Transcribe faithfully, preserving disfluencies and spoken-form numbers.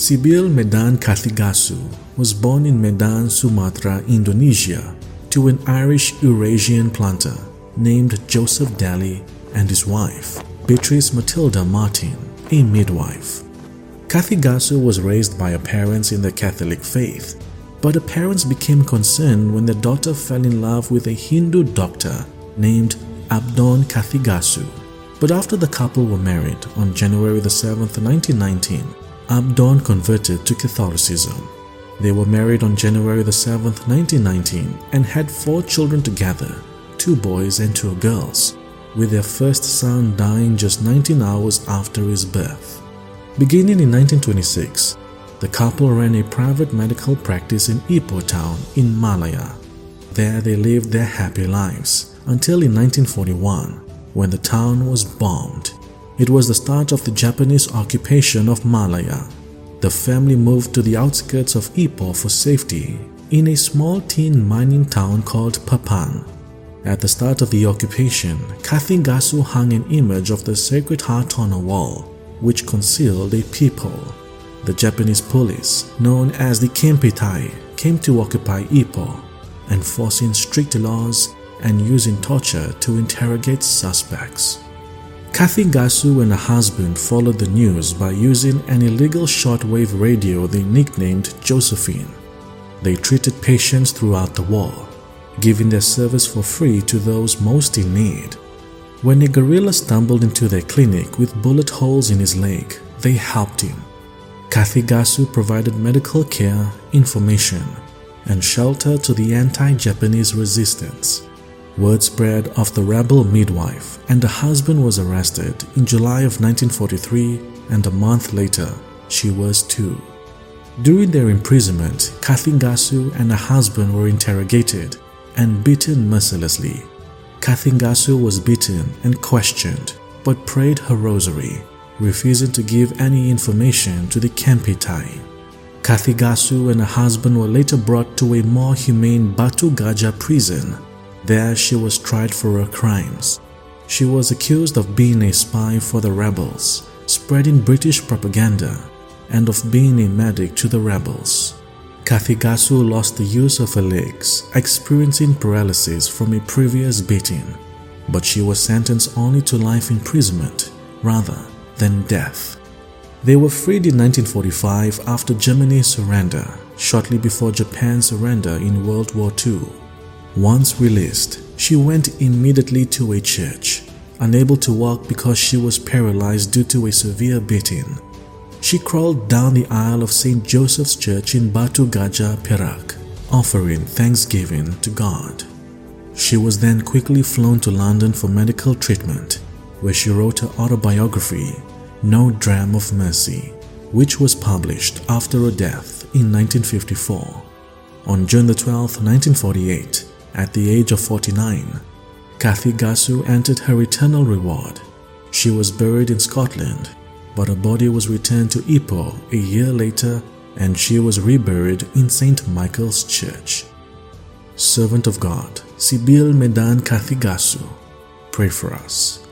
Sibil Medan Carthigasu was born in Medan, Sumatra, Indonesia, to an Irish Eurasian planter named Joseph Daly and his wife, Beatrice Matilda Martin, a midwife. Carthigasu was raised by her parents in the Catholic faith, but her parents became concerned when their daughter fell in love with a Hindu doctor named Abdon Carthigasu. But after the couple were married on January the seventh, nineteen nineteen, Abdon converted to Catholicism. They were married on January the seventh, nineteen nineteen and had four children together, two boys and two girls, with their first son dying just nineteen hours after his birth. Beginning in nineteen twenty-six, the couple ran a private medical practice in Ipoh town in Malaya. There they lived their happy lives until in nineteen forty-one, when the town was bombed. It was the start of the Japanese occupation of Malaya. The family moved to the outskirts of Ipoh for safety in a small tin mining town called Papan. At the start of the occupation, Carthigasu hung an image of the Sacred Heart on a wall, which concealed a peephole. The Japanese police, known as the Kempeitai, came to occupy Ipoh, enforcing strict laws and using torture to interrogate suspects. Carthigasu and her husband followed the news by using an illegal shortwave radio they nicknamed Josephine. They treated patients throughout the war, giving their service for free to those most in need. When a guerrilla stumbled into their clinic with bullet holes in his leg, they helped him. Carthigasu provided medical care, information, and shelter to the anti-Japanese resistance. Word spread of the rebel midwife, and the husband was arrested in July of nineteen forty-three, and a month later, she was too. During their imprisonment, Carthigasu and her husband were interrogated and beaten mercilessly. Carthigasu was beaten and questioned, but prayed her rosary, refusing to give any information to the Kempeitai. Carthigasu and her husband were later brought to a more humane Batu Gajah prison. There she was tried for her crimes. She was accused of being a spy for the rebels, spreading British propaganda, and of being a medic to the rebels. Carthigasu lost the use of her legs, experiencing paralysis from a previous beating, but she was sentenced only to life imprisonment rather than death. They were freed in nineteen forty-five after Germany's surrender, shortly before Japan's surrender in World War Two. Once released, she went immediately to a church, unable to walk because she was paralyzed due to a severe beating. She crawled down the aisle of Saint Joseph's Church in Batu Gajah, Perak, offering thanksgiving to God. She was then quickly flown to London for medical treatment, where she wrote her autobiography, No Dram of Mercy, which was published after her death in nineteen fifty-four. On June the twelfth, nineteen forty-eight, at the age of forty-nine, Carthigasu entered her eternal reward. She was buried in Scotland, but her body was returned to Ipoh a year later and she was reburied in Saint Michael's Church. Servant of God, Sibil Medan Carthigasu, pray for us.